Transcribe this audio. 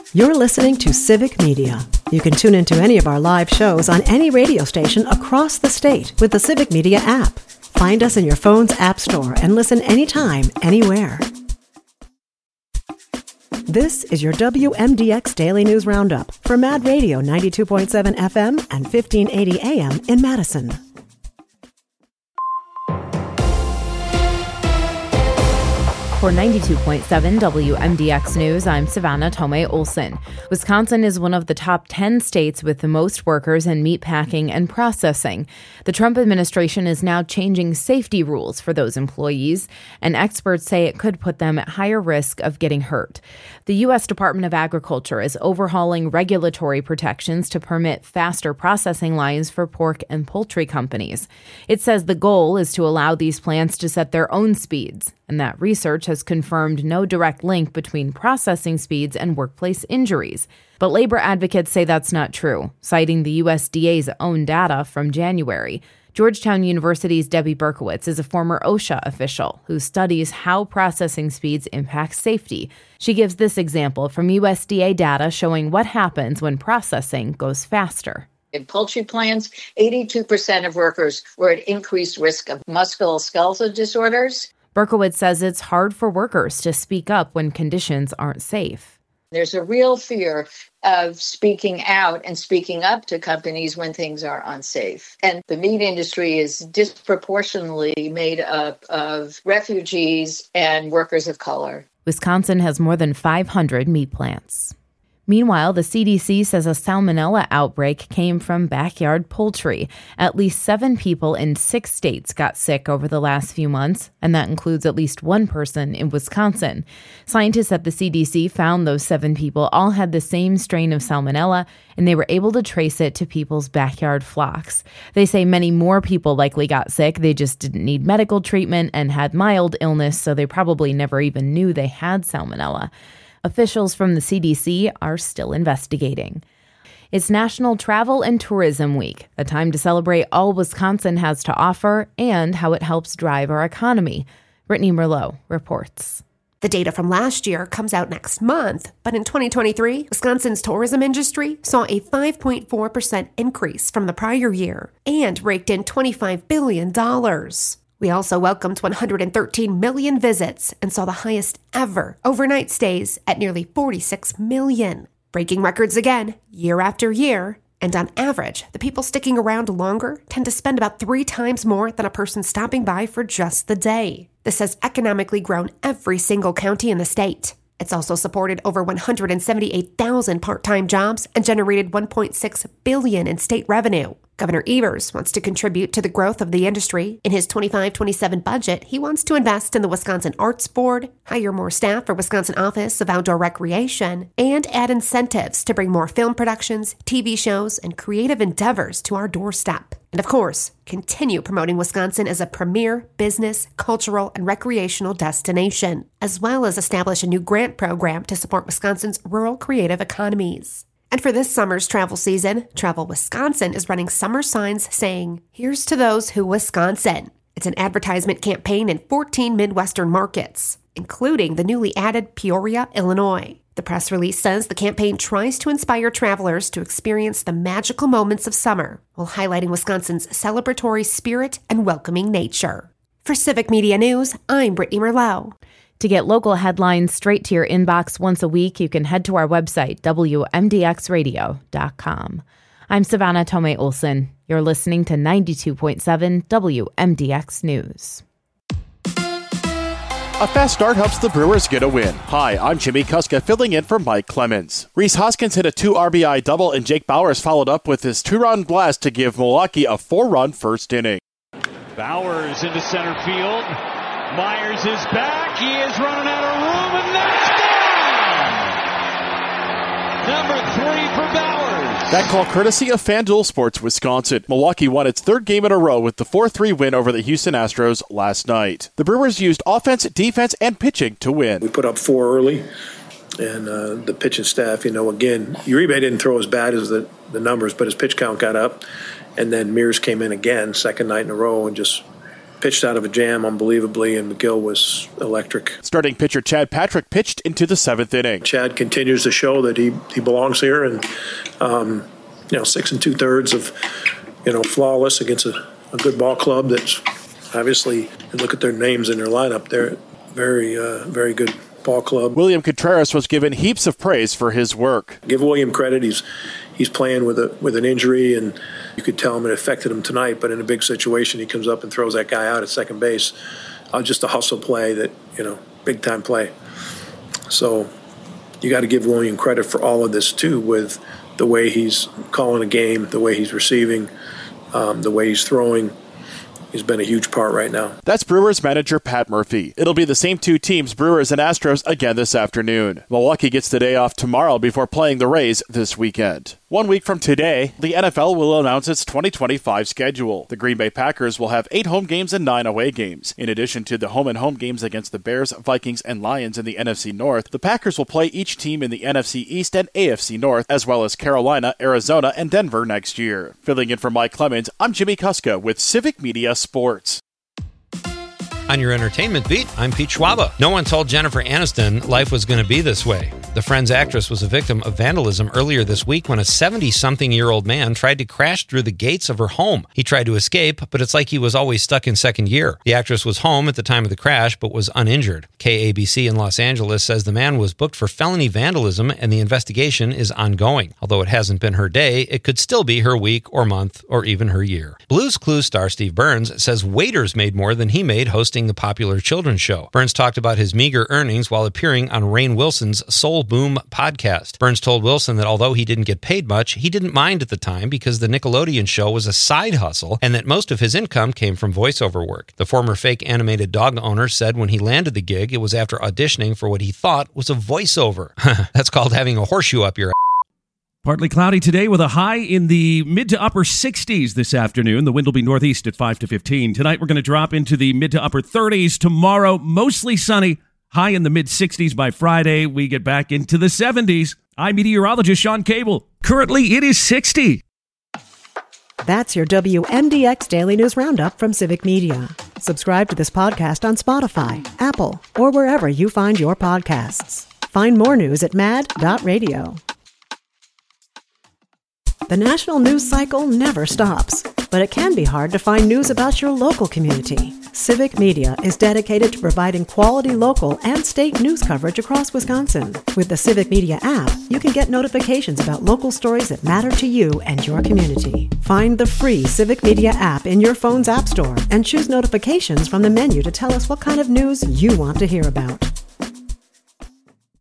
You're listening to Civic Media. You can tune into any of our live shows on any radio station across the state with the Civic Media app. Find us in your phone's app store and listen anytime, anywhere. This is your WMDX Daily News Roundup for Mad Radio 92.7 FM and 1580 AM in Madison. For 92.7 WMDX News, I'm Savannah Tomei Olson. Wisconsin is one of the top 10 states with the most workers in meatpacking and processing. The Trump administration is now changing safety rules for those employees, and experts say it could put them at higher risk of getting hurt. The U.S. Department of Agriculture is overhauling regulatory protections to permit faster processing lines for pork and poultry companies. It says the goal is to allow these plants to set their own speeds, and that research has confirmed no direct link between processing speeds and workplace injuries. But labor advocates say that's not true, citing the USDA's own data from January. Georgetown University's Debbie Berkowitz is a former OSHA official who studies how processing speeds impact safety. She gives this example from USDA data showing what happens when processing goes faster. In poultry plants, 82% of workers were at increased risk of musculoskeletal disorders. Berkowitz says it's hard for workers to speak up when conditions aren't safe. There's a real fear of speaking out and speaking up to companies when things are unsafe. And the meat industry is disproportionately made up of refugees and workers of color. Wisconsin has more than 500 meat plants. Meanwhile, the CDC says a salmonella outbreak came from backyard poultry. At least 7 people in 6 states got sick over the last few months, and that includes at least 1 person in Wisconsin. Scientists at the CDC found those 7 people all had the same strain of salmonella, and they were able to trace it to people's backyard flocks. They say many more people likely got sick. They just didn't need medical treatment and had mild illness, so they probably never even knew they had salmonella. Officials from the CDC are still investigating. It's National Travel and Tourism Week, a time to celebrate all Wisconsin has to offer and how it helps drive our economy. Brittany Merlot reports. The data from last year comes out next month, but in 2023, Wisconsin's tourism industry saw a 5.4% increase from the prior year and raked in $25 billion. We also welcomed 113 million visits and saw the highest ever overnight stays at nearly 46 million, breaking records again year after year. And on average, the people sticking around longer tend to spend about 3 times more than a person stopping by for just the day. This has economically grown every single county in the state. It's also supported over 178,000 part-time jobs and generated $1.6 billion in state revenue. Governor Evers wants to contribute to the growth of the industry. In his 25-27 budget, he wants to invest in the Wisconsin Arts Board, hire more staff for Wisconsin Office of Outdoor Recreation, and add incentives to bring more film productions, TV shows, and creative endeavors to our doorstep. And of course, continue promoting Wisconsin as a premier business, cultural, and recreational destination, as well as establish a new grant program to support Wisconsin's rural creative economies. And for this summer's travel season, Travel Wisconsin is running summer signs saying, "Here's to those who Wisconsin." It's an advertisement campaign in 14 Midwestern markets, including the newly added Peoria, Illinois. The press release says the campaign tries to inspire travelers to experience the magical moments of summer while highlighting Wisconsin's celebratory spirit and welcoming nature. For Civic Media News, I'm Brittany Merlot. To get local headlines straight to your inbox once a week, you can head to our website, WMDXradio.com. I'm Savannah Tomei Olson. You're listening to 92.7 WMDX News. A fast start helps the Brewers get a win. Hi, I'm Jimmy Kuska filling in for Mike Clemens. Rhys Hoskins hit a 2 RBI double and Jake Bauers followed up with his 2-run blast to give Milwaukee a 4-run first inning. Bauers into center field. Myers is back. He is running out of room, and that's gone! Number 3 for Bauers. That call courtesy of FanDuel Sports Wisconsin. Milwaukee won its 3rd game in a row with the 4-3 win over the Houston Astros last night. The Brewers used offense, defense, and pitching to win. We put up 4 early, and the pitching staff, again, Uribe didn't throw as bad as the numbers, but his pitch count got up. And then Mears came in again, second night in a row, and just pitched out of a jam unbelievably, and McGill was electric. Starting pitcher Chad Patrick pitched into the 7th inning. Chad continues to show that he belongs here, and 6 2/3 of flawless against a good ball club that's obviously, and look at their names in their lineup, they're very very good ball club. William Contreras was given heaps of praise for his work. Give William credit. He's playing with an injury, and you could tell him it affected him tonight, but in a big situation he comes up and throws that guy out at second base. Just a hustle play that, big time play. So you got to give William credit for all of this too, with the way he's calling a game, the way he's receiving, the way he's throwing. He's been a huge part right now. That's Brewers manager Pat Murphy. It'll be the same two teams, Brewers and Astros, again this afternoon. Milwaukee gets the day off tomorrow before playing the Rays this weekend. 1 week from today, the NFL will announce its 2025 schedule. The Green Bay Packers will have 8 home games and 9 away games. In addition to the home-and-home games against the Bears, Vikings, and Lions in the NFC North, the Packers will play each team in the NFC East and AFC North, as well as Carolina, Arizona, and Denver next year. Filling in for Mike Clemens, I'm Jimmy Kuska with Civic Media Sports. On your entertainment beat, I'm Pete Schwaba. No one told Jennifer Aniston life was going to be this way. The Friends actress was a victim of vandalism earlier this week when a 70-something-year-old man tried to crash through the gates of her home. He tried to escape, but it's like he was always stuck in second gear. The actress was home at the time of the crash, but was uninjured. KABC in Los Angeles says the man was booked for felony vandalism and the investigation is ongoing. Although it hasn't been her day, it could still be her week or month or even her year. Blue's Clues star Steve Burns says waiters made more than he made hosting the popular children's show. Burns talked about his meager earnings while appearing on Rainn Wilson's Soul Boom podcast. Burns told Wilson that although he didn't get paid much, he didn't mind at the time because the Nickelodeon show was a side hustle and that most of his income came from voiceover work. The former fake animated dog owner said when he landed the gig, it was after auditioning for what he thought was a voiceover. That's called having a horseshoe up your ass. Partly cloudy today with a high in the mid to upper 60s this afternoon. The wind will be northeast at 5 to 15. Tonight we're going to drop into the mid to upper 30s. Tomorrow, mostly sunny, high in the mid 60s by Friday. We get back into the 70s. I'm meteorologist Sean Cable. Currently, it is 60. That's your WMDX Daily News Roundup from Civic Media. Subscribe to this podcast on Spotify, Apple, or wherever you find your podcasts. Find more news at mad.radio. The national news cycle never stops, but it can be hard to find news about your local community. Civic Media is dedicated to providing quality local and state news coverage across Wisconsin. With the Civic Media app, you can get notifications about local stories that matter to you and your community. Find the free Civic Media app in your phone's app store and choose notifications from the menu to tell us what kind of news you want to hear about.